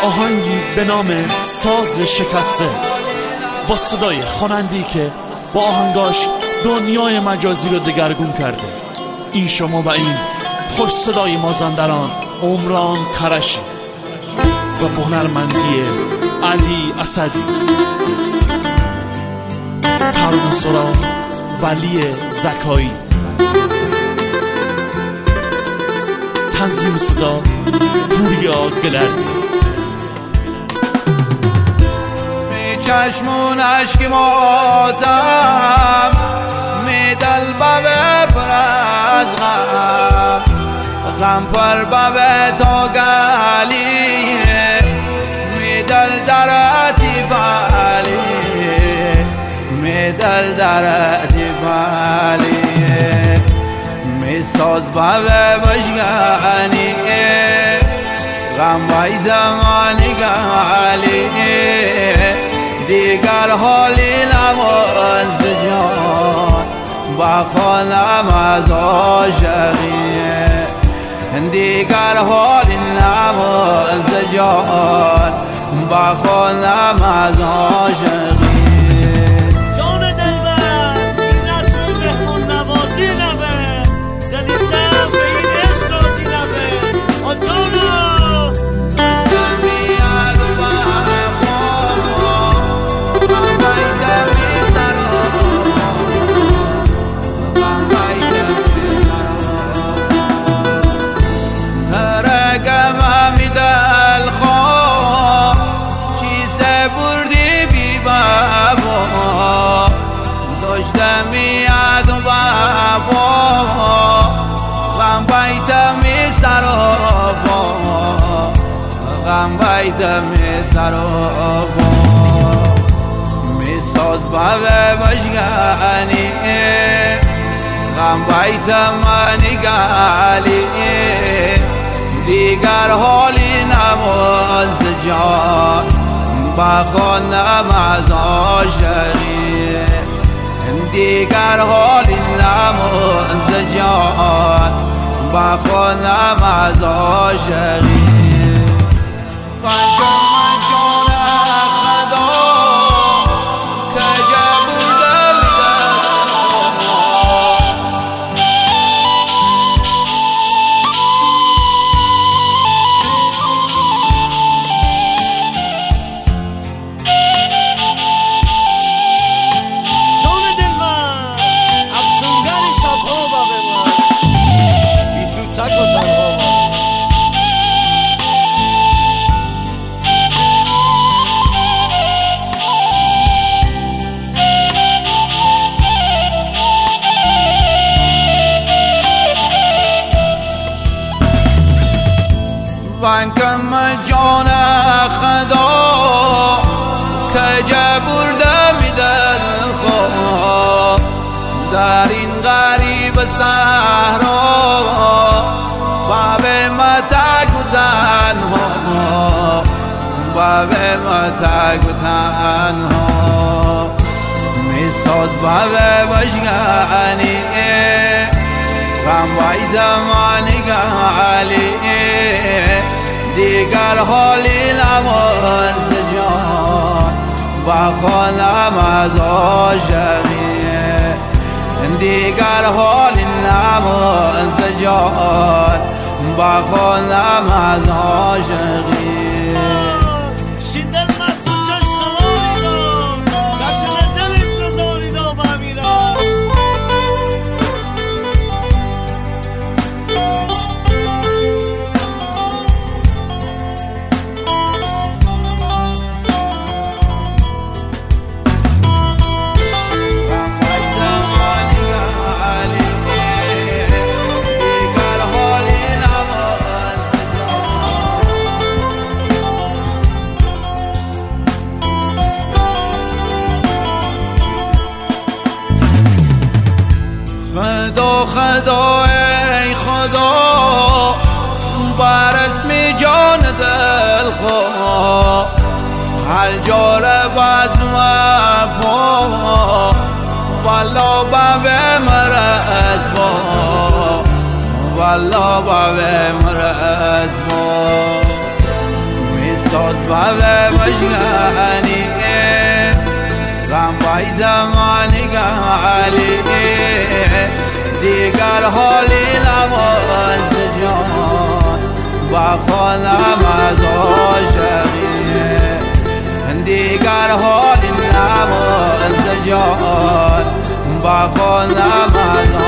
آهنگی به نام ساز شکسته با صدای خواننده‌ای که با آهنگاش دنیای مجازی رو دگرگون کرده. این شما و این خوش صدای مازندران عمران کرشی و با هنرمندی علی اسدی، ترانه سرا ولی زکایی، تنظیم صدا پوریا گلردی. چشمون عشق ماتم می دل ببه پر از غم پر ببه تا گلی می دل درتی بلی می دل درتی بلی می ساز ببه بشگانی غم بای زمانی گلی دیگر حالی نماز جان با خانم از عاشقیه دیگر حالی نماز جان با خانم از عاشقیه. جان دلبر این نسل مهمان نوازی نبه دلی سر به این عشق رازی نبه آجانا غم بایدم سرابا می ساز بابه بشگانی غم بایدم نگالی دیگر حالی نماز جان با خانم از عاشقی دیگر حالی نماز جان با خانم از عاشقی. وانکم جان خدا کجا برده می دل خواه در این غریب صحرا باب متک تنها باب متک تنها می ساز باب بشگانی غم بایدم نگالی دیگر حالی نماز جان با خانم از عاشقیه دیگر حالی نماز جان با خانم از عاشقیه. خدا ای خدا بر اسم جان دل خواه هر جا رو بزم پا والا بابه مرز با والا بابه مرز با صوت باب مجناني غم باید مانی علی دیگر حالی نماز جان با خودم از عاشقی دیگر حالی نماز جان با خودم از